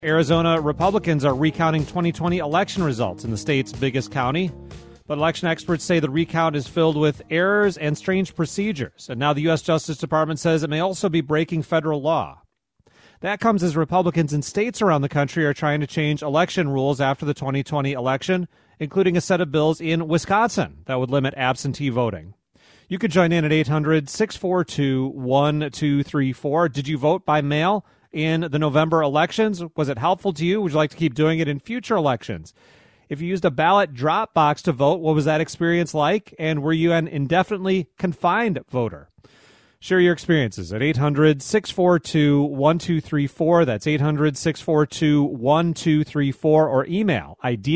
Arizona Republicans are recounting 2020 election results in the state's biggest county. But election experts say the recount is filled with errors and strange procedures. And now the U.S. Justice Department says it may also be breaking federal law. That comes as Republicans in states around the country are trying to change election rules after the 2020 election, including a set of bills in Wisconsin that would limit absentee voting. You could join in at 800-642-1234. Did you vote by mail in the November elections? Was it helpful to you? Would you like to keep doing it in future elections? If you used a ballot drop box to vote, what was that experience like? And were you an indefinitely confined voter? Share your experiences at 800-642-1234. That's 800-642-1234, or email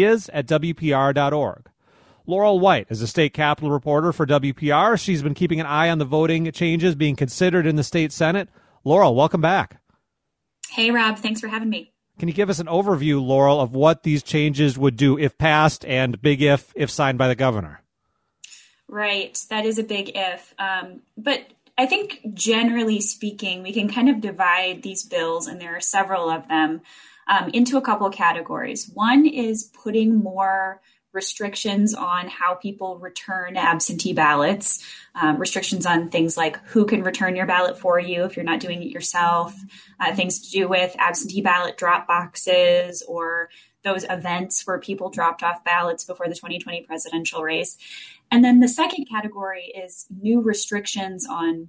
ideas@wpr.org. Laurel White is a state capitol reporter for WPR. She's been keeping an eye on the voting changes being considered in the state Senate. Laurel, welcome back. Hey, Rob. Thanks for having me. Can you give us an overview, Laurel, of what these changes would do if passed, and big if signed by the governor? Right. That is a big if. But I think generally speaking, we can kind of divide these bills, and there are several of them, into a couple categories. One is putting more restrictions on how people return absentee ballots, restrictions on things like who can return your ballot for you if you're not doing it yourself, things to do with absentee ballot drop boxes or those events where people dropped off ballots before the 2020 presidential race. And then the second category is new restrictions on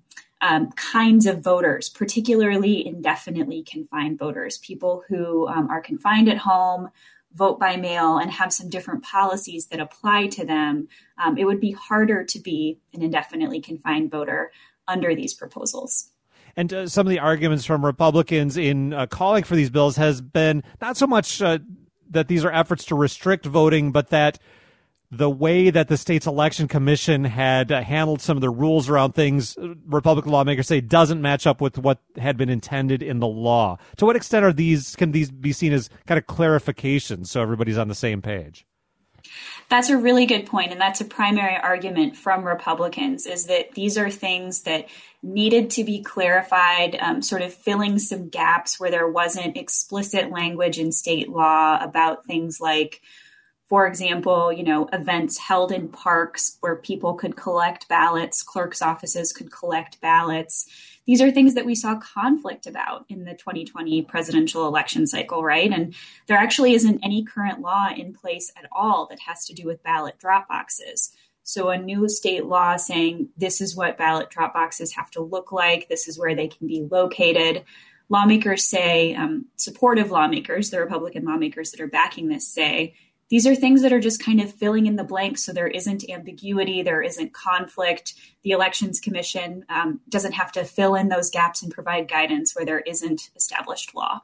kinds of voters, particularly indefinitely confined voters, people who are confined at home, vote by mail, and have some different policies that apply to them. It would be harder to be an indefinitely confined voter under these proposals. And some of the arguments from Republicans in calling for these bills has been not so much that these are efforts to restrict voting, but that the way that the state's election commission had handled some of the rules around things, Republican lawmakers say, doesn't match up with what had been intended in the law. To what extent can these be seen as kind of clarifications so everybody's on the same page? That's a really good point, and that's a primary argument from Republicans, is that these are things that needed to be clarified, sort of filling some gaps where there wasn't explicit language in state law about things like, for example, events held in parks where people could collect ballots, clerks' offices could collect ballots. These are things that we saw conflict about in the 2020 presidential election cycle, right? And there actually isn't any current law in place at all that has to do with ballot drop boxes. So a new state law saying this is what ballot drop boxes have to look like, this is where they can be located. Lawmakers say, supportive lawmakers, the Republican lawmakers that are backing this say, these are things that are just kind of filling in the blanks so there isn't ambiguity, there isn't conflict. The Elections Commission doesn't have to fill in those gaps and provide guidance where there isn't established law.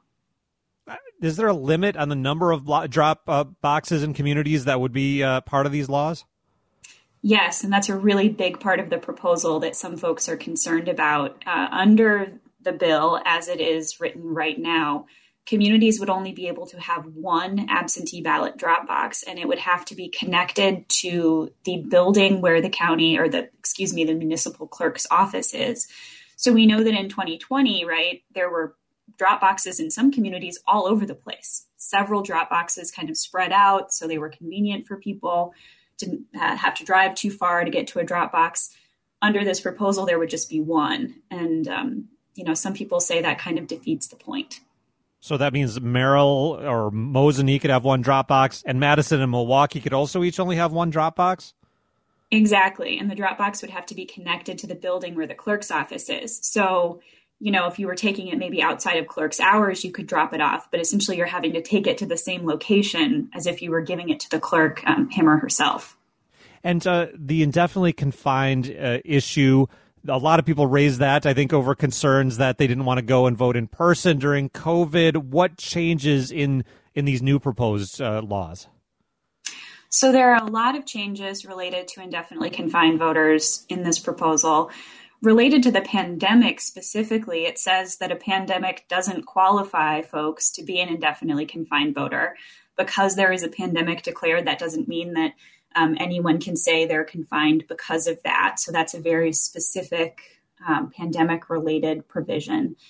Is there a limit on the number of drop boxes in communities that would be part of these laws? Yes, and that's a really big part of the proposal that some folks are concerned about. Under the bill, as it is written right now, communities would only be able to have one absentee ballot drop box, and it would have to be connected to the building where the county or the municipal clerk's office is. So we know that in 2020, right, there were drop boxes in some communities all over the place. Several drop boxes kind of spread out, so they were convenient for people, didn't have to drive too far to get to a drop box. Under this proposal, there would just be one. And, some people say that kind of defeats the point. So that means Merrill or Mosinee could have one drop box, and Madison and Milwaukee could also each only have one drop box? Exactly. And the drop box would have to be connected to the building where the clerk's office is. So, if you were taking it maybe outside of clerk's hours, you could drop it off. But essentially, you're having to take it to the same location as if you were giving it to the clerk, him or herself. And the indefinitely confined issue, a lot of people raise that, I think, over concerns that they didn't want to go and vote in person during COVID. What changes in these new proposed laws? So there are a lot of changes related to indefinitely confined voters in this proposal. Related to the pandemic specifically, it says that a pandemic doesn't qualify folks to be an indefinitely confined voter. Because there is a pandemic declared, that doesn't mean that anyone can say they're confined because of that. So that's a very specific pandemic-related provision.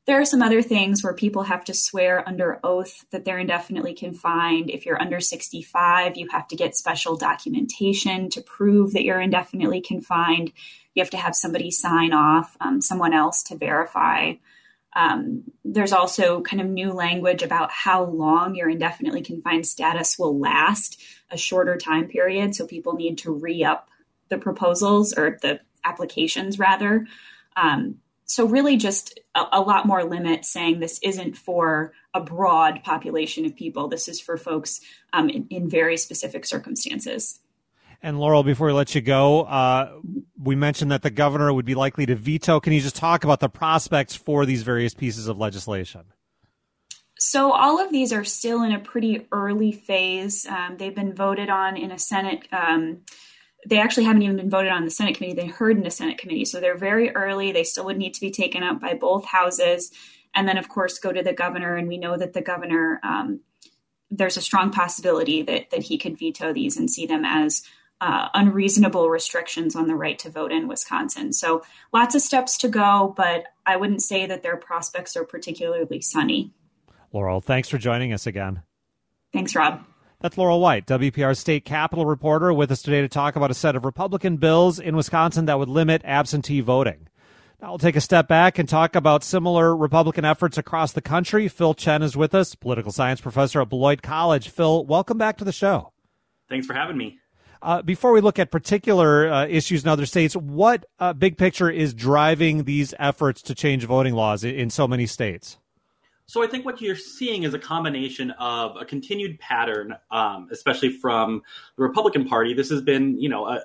There are some other things where people have to swear under oath that they're indefinitely confined. If you're under 65, you have to get special documentation to prove that you're indefinitely confined. You have to have somebody sign off, someone else to verify. There's also kind of new language about how long your indefinitely confined status will last, a shorter time period. So people need to re-up the proposals or the applications rather. So really just a lot more limits saying this isn't for a broad population of people. This is for folks in very specific circumstances. And Laurel, before we let you go, we mentioned that the governor would be likely to veto. Can you just talk about the prospects for these various pieces of legislation? So all of these are still in a pretty early phase. They've been voted on in a Senate. They actually haven't even been voted on in the Senate committee. They heard in the Senate committee. So they're very early. They still would need to be taken up by both houses. And then, of course, go to the governor. And we know that the governor, there's a strong possibility that he could veto these and see them as unreasonable restrictions on the right to vote in Wisconsin. So lots of steps to go, but I wouldn't say that their prospects are particularly sunny. Laurel, thanks for joining us again. Thanks, Rob. That's Laurel White, WPR State Capitol reporter, with us today to talk about a set of Republican bills in Wisconsin that would limit absentee voting. Now we'll take a step back and talk about similar Republican efforts across the country. Phil Chen is with us, political science professor at Beloit College. Phil, welcome back to the show. Thanks for having me. Before we look at particular issues in other states, what big picture is driving these efforts to change voting laws in so many states? So I think what you're seeing is a combination of a continued pattern, especially from the Republican Party. This has been,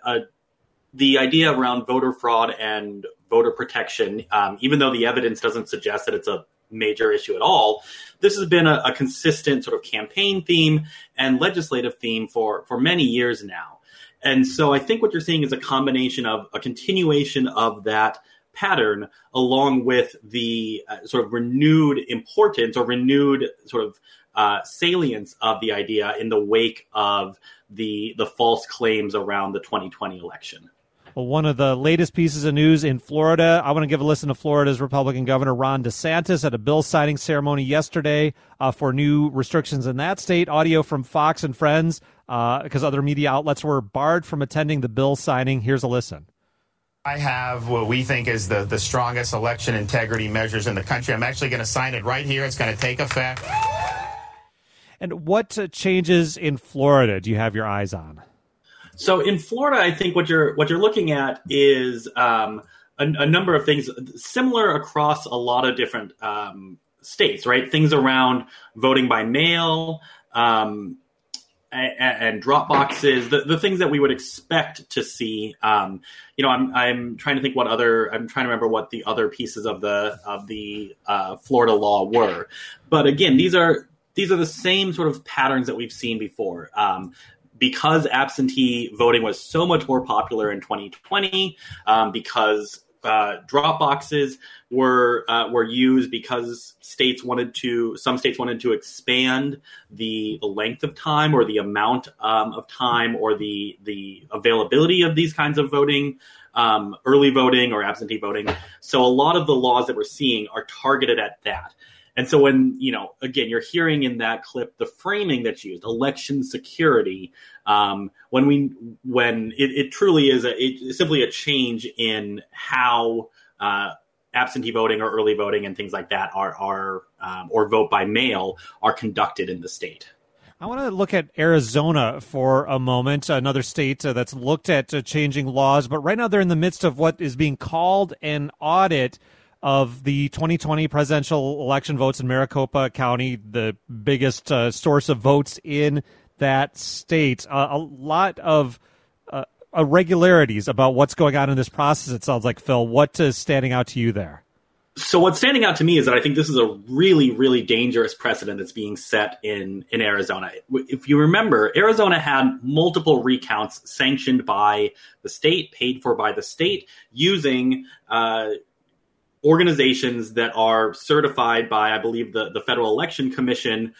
the idea around voter fraud and voter protection, even though the evidence doesn't suggest that it's a major issue at all. This has been a consistent sort of campaign theme and legislative theme for many years now. And so I think what you're seeing is a combination of a continuation of that pattern, along with the sort of renewed importance or renewed sort of salience of the idea in the wake of the false claims around the 2020 election. Well, one of the latest pieces of news in Florida, I want to give a listen to Florida's Republican Governor Ron DeSantis at a bill signing ceremony yesterday for new restrictions in that state. Audio from Fox and Friends, because other media outlets were barred from attending the bill signing. Here's a listen. I have what we think is the strongest election integrity measures in the country. I'm actually going to sign it right here. It's going to take effect. And what changes in Florida do you have your eyes on? So in Florida, I think what you're looking at is a number of things similar across a lot of different states, right? Things around voting by mail, and drop boxes, the things that we would expect to see. I'm trying to think I'm trying to remember what the other pieces of the Florida law were. But again, these are the same sort of patterns that we've seen before. Because absentee voting was so much more popular in 2020, because drop boxes were used, because some states wanted to expand the length of time or the amount of time or the availability of these kinds of voting, early voting or absentee voting. So a lot of the laws that we're seeing are targeted at that. And so when, again, you're hearing in that clip the framing that's used, election security, when it truly is it's simply a change in how absentee voting or early voting and things like that are or vote by mail are conducted in the state. I want to look at Arizona for a moment, another state that's looked at changing laws, but right now they're in the midst of what is being called an audit of the 2020 presidential election votes in Maricopa County, the biggest source of votes in that state. A lot of irregularities about what's going on in this process, it sounds like. Phil, what is standing out to you there? So what's standing out to me is that I think this is a really, really dangerous precedent that's being set in Arizona. If you remember, Arizona had multiple recounts sanctioned by the state, paid for by the state, using organizations that are certified by, I believe, the Federal Election Commission,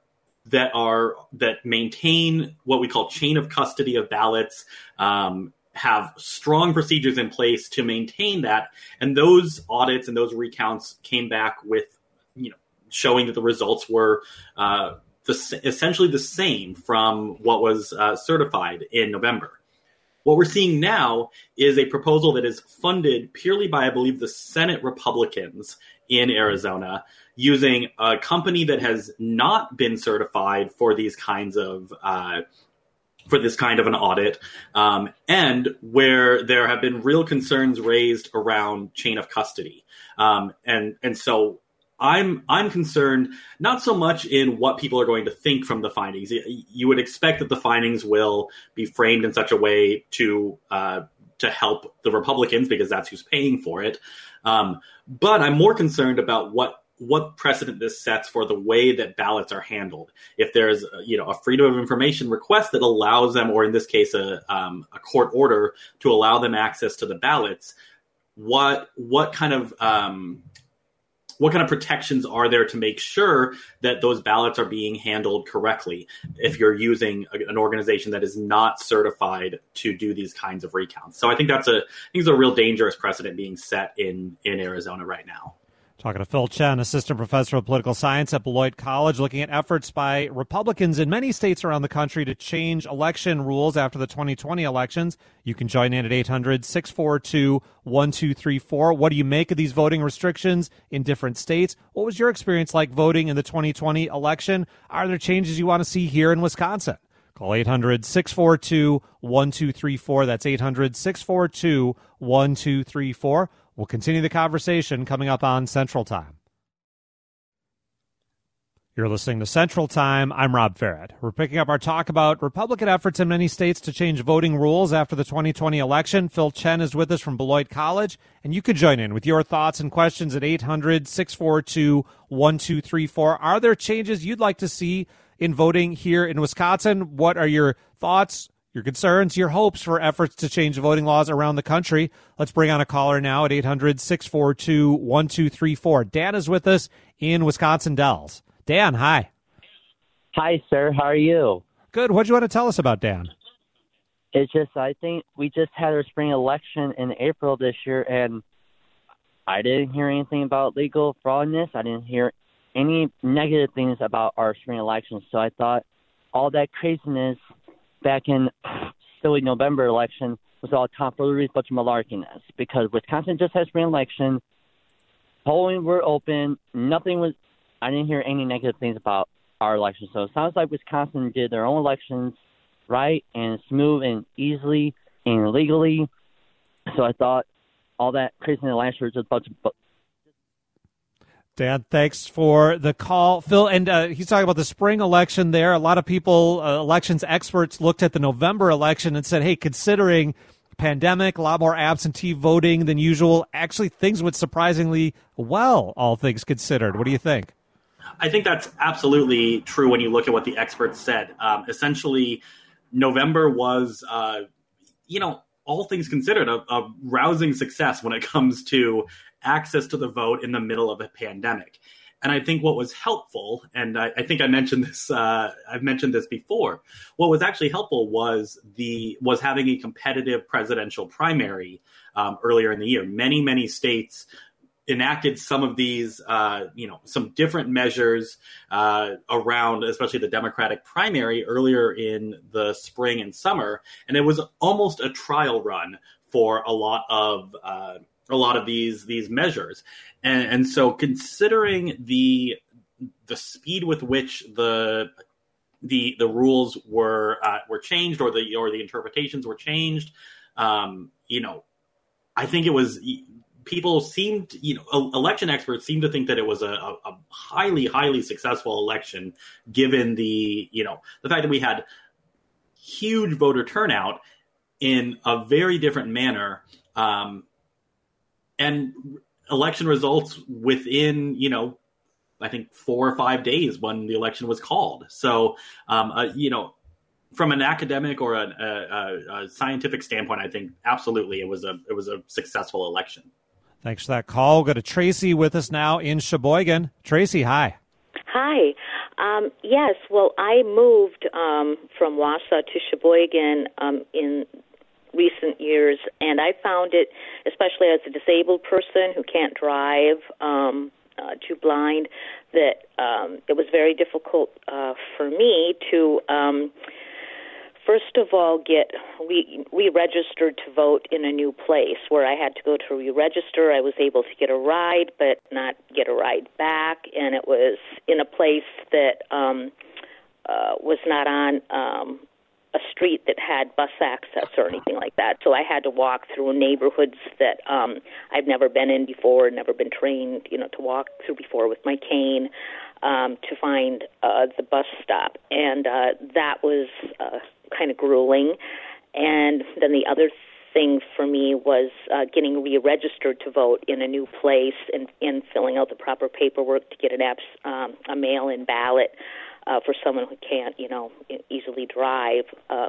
that maintain what we call chain of custody of ballots, have strong procedures in place to maintain that. And those audits and those recounts came back with, showing that the results were essentially the same from what was certified in November. What we're seeing now is a proposal that is funded purely by, I believe, the Senate Republicans in Arizona, using a company that has not been certified for these kinds of for this kind of an audit, and where there have been real concerns raised around chain of custody, and so. I'm concerned not so much in what people are going to think from the findings. You would expect that the findings will be framed in such a way to help the Republicans, because that's who's paying for it. But I'm more concerned about what precedent this sets for the way that ballots are handled. If there's a freedom of information request that allows them, or in this case a court order to allow them access to the ballots, what kind of protections are there to make sure that those ballots are being handled correctly if you're using an organization that is not certified to do these kinds of recounts? So I think that's a real dangerous precedent being set in Arizona right now. Talking to Phil Chen, assistant professor of political science at Beloit College, looking at efforts by Republicans in many states around the country to change election rules after the 2020 elections. You can join in at 800-642-1234. What do you make of these voting restrictions in different states? What was your experience like voting in the 2020 election? Are there changes you want to see here in Wisconsin? Call 800-642-1234. That's 800-642-1234. We'll continue the conversation coming up on Central Time. You're listening to Central Time. I'm Rob Farrett. We're picking up our talk about Republican efforts in many states to change voting rules after the 2020 election. Phil Chen is with us from Beloit College, and you could join in with your thoughts and questions at 800-642-1234. Are there changes you'd like to see in voting here in Wisconsin? What are your thoughts, your concerns, your hopes for efforts to change voting laws around the country? Let's bring on a caller now at 800-642-1234. Dan is with us in Wisconsin Dells. Dan, hi. Hi, sir. How are you? Good. What do you want to tell us about, Dan? It's just, I think we just had our spring election in April this year, and I didn't hear anything about legal fraudness. I didn't hear any negative things about our spring election. So I thought all that craziness back in silly November election was all tomfoolery, bunch of malarkiness, because Wisconsin just had spring election. Polling were open. I didn't hear any negative things about our election. So it sounds like Wisconsin did their own elections right and smooth and easily and legally. So I thought all that craziness last year was just a bunch of... Dan, thanks for the call. Phil, and he's talking about the spring election there. A lot of people, elections experts, looked at the November election and said, hey, considering pandemic, a lot more absentee voting than usual, actually things went surprisingly well, all things considered. What do you think? I think that's absolutely true when you look at what the experts said. Essentially, November was, all things considered, a rousing success when it comes to access to the vote in the middle of a pandemic. And I think what was helpful, and I think I mentioned this, I've mentioned this before, what was actually helpful was having a competitive presidential primary earlier in the year. Many states enacted some of these, some different measures around, especially the Democratic primary earlier in the spring and summer, and it was almost a trial run for a lot of these measures, and so considering the speed with which the rules were changed or the interpretations were changed, I think it was. People seemed, election experts seemed to think that it was a highly, highly successful election, given the fact that we had huge voter turnout in a very different manner, and election results within, I think 4 or 5 days when the election was called. So, from an academic or a scientific standpoint, I think absolutely it was a successful election. Thanks for that call. We'll go to Tracy with us now in Sheboygan. Tracy, hi. Hi. Yes, well, I moved from Wausau to Sheboygan in recent years, and I found it, especially as a disabled person who can't drive, too blind, that it was very difficult for me to, first of all, we registered to vote in a new place where I had to go to re-register. I was able to get a ride, but not get a ride back, and it was in a place that was not on a street that had bus access or anything like that. So I had to walk through neighborhoods that I've never been in before, never been trained, to walk through before with my cane to find the bus stop. And that was kind of grueling. And then the other thing for me was getting re-registered to vote in a new place and filling out the proper paperwork to get a mail-in ballot for someone who can't, easily drive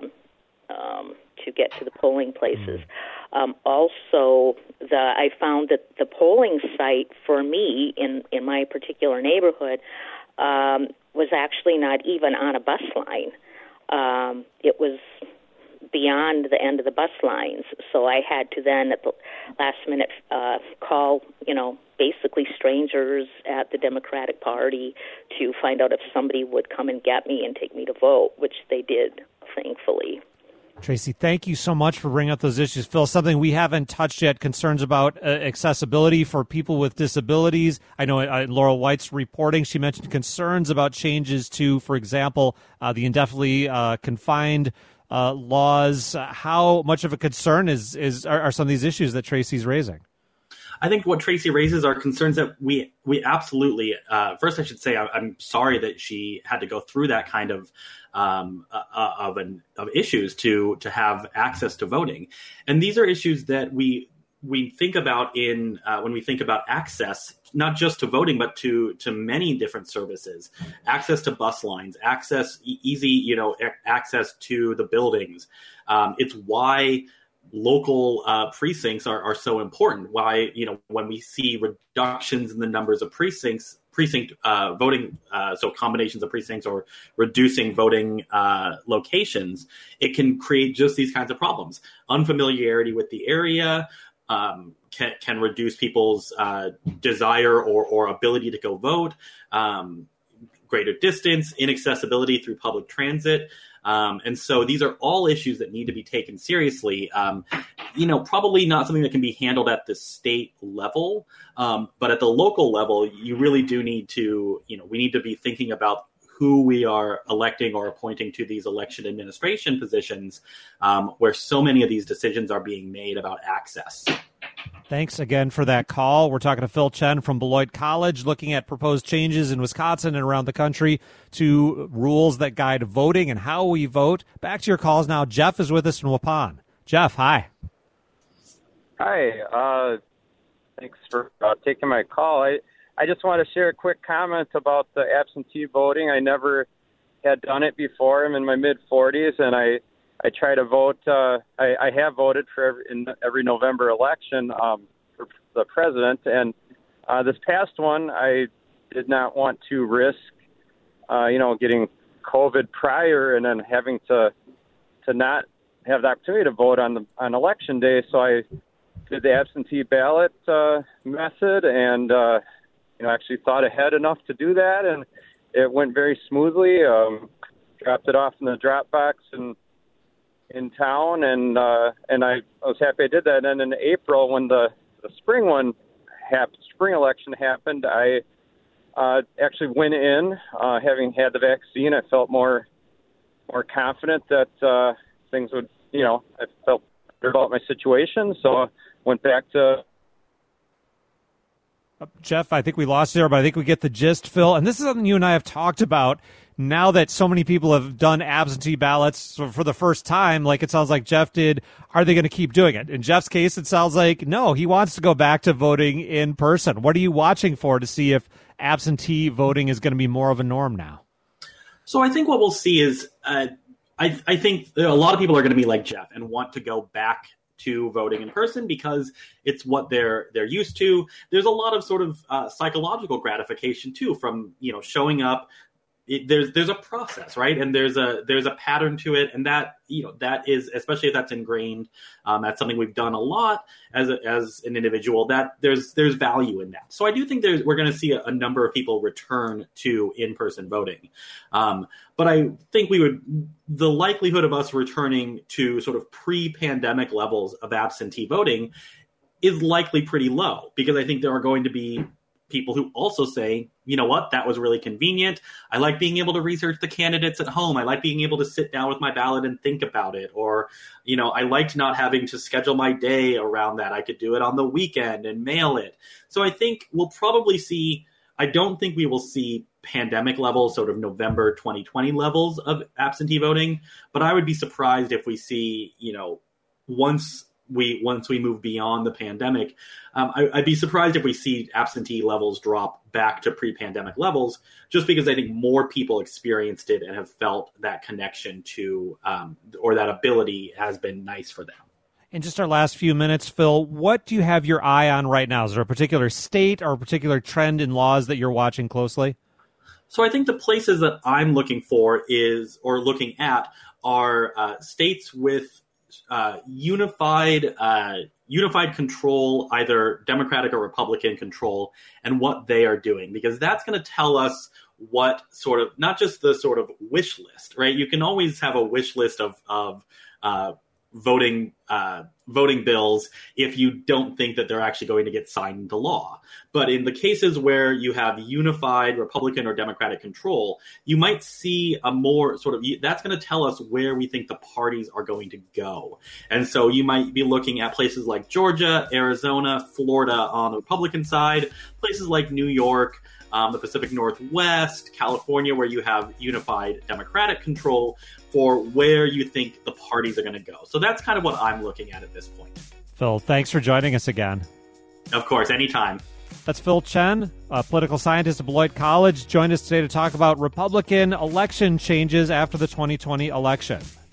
to get to the polling places. Also, I found that the polling site for me in my particular neighborhood was actually not even on a bus line. It was beyond the end of the bus lines, so I had to then at the last minute call, basically strangers at the Democratic Party to find out if somebody would come and get me and take me to vote, which they did, thankfully. Tracy, thank you so much for bringing up those issues. Phil, something we haven't touched yet, concerns about accessibility for people with disabilities. I know Laurel White's reporting, she mentioned concerns about changes to, for example, the indefinitely confined laws. How much of a concern are some of these issues that Tracy's raising? I think what Tracy raises are concerns that we absolutely. First, I should say I'm sorry that she had to go through that kind of issues to have access to voting, and these are issues that we think about when we think about access, not just to voting, but to many different services, access to bus lines, easy access to the buildings. It's why local precincts are so important. Why, when we see reductions in the numbers of precinct voting, so combinations of precincts or reducing voting locations, it can create just these kinds of problems. Unfamiliarity with the area can reduce people's desire or ability to go vote. Greater distance, inaccessibility through public transit. And so these are all issues that need to be taken seriously. Probably not something that can be handled at the state level, but at the local level, you really do need to, we need to be thinking about who we are electing or appointing to these election administration positions, where so many of these decisions are being made about access. Thanks again for that call. We're talking to Phil Chen from Beloit College, looking at proposed changes in Wisconsin and around the country to rules that guide voting and how we vote. Back to your calls now. Jeff is with us in Waupun. Jeff, hi. Hi. Thanks for taking my call. I just want to share a quick comment about the absentee voting. I never had done it before. I'm in my mid-40s, and I try to vote. I have voted for every November election for the president, and this past one, I did not want to risk, getting COVID prior and then having to not have the opportunity to vote on election day. So I did the absentee ballot method, and actually thought ahead enough to do that, and it went very smoothly. Dropped it off in the drop box and in town, and I was happy I did that. And in April, when the spring election happened, I actually went in, having had the vaccine. I felt more confident that things would, I felt better about my situation, so I went back to. Jeff, I think we lost there, but I think we get the gist, Phil. And this is something you and I have talked about now that so many people have done absentee ballots for the first time, like it sounds like Jeff did. Are they going to keep doing it? In Jeff's case, it sounds like no, he wants to go back to voting in person. What are you watching for to see if absentee voting is going to be more of a norm now? So I think what we'll see is I think a lot of people are going to be like Jeff and want to go back to voting in person because it's what they're used to. There's a lot of sort of psychological gratification too from showing up there's a process, right? And there's a pattern to it, and that that is, especially if that's ingrained, that's something we've done a lot as an individual. That there's value in that. So I do think we're going to see a number of people return to in-person voting, but I think the likelihood of us returning to sort of pre-pandemic levels of absentee voting is likely pretty low, because I think there are going to be people who also say, you know what, that was really convenient. I like being able to research the candidates at home. I like being able to sit down with my ballot and think about it. Or, I liked not having to schedule my day around that. I could do it on the weekend and mail it. So I think we'll probably I don't think we will see pandemic levels, sort of November 2020 levels of absentee voting, but I would be surprised if we see, once we move beyond the pandemic, I'd be surprised if we see absentee levels drop back to pre-pandemic levels, just because I think more people experienced it and have felt that connection to, or that ability has been nice for them. In just our last few minutes, Phil, what do you have your eye on right now? Is there a particular state or a particular trend in laws that you're watching closely? So I think the places that I'm looking at are states with unified control, either Democratic or Republican control, and what they are doing, because that's going to tell us what sort of, not just the sort of wish list, right? You can always have a wish list of voting bills if you don't think that they're actually going to get signed into law. But in the cases where you have unified Republican or Democratic control, you might see a more sort of, that's going to tell us where we think the parties are going to go. And so you might be looking at places like Georgia, Arizona, Florida on the Republican side, places like New York, the Pacific Northwest, California, where you have unified Democratic control, for where you think the parties are going to go. So that's kind of what I'm looking at this point. Phil, thanks for joining us again. Of course, anytime. That's Phil Chen, a political scientist at Beloit College, joined us today to talk about Republican election changes after the 2020 election.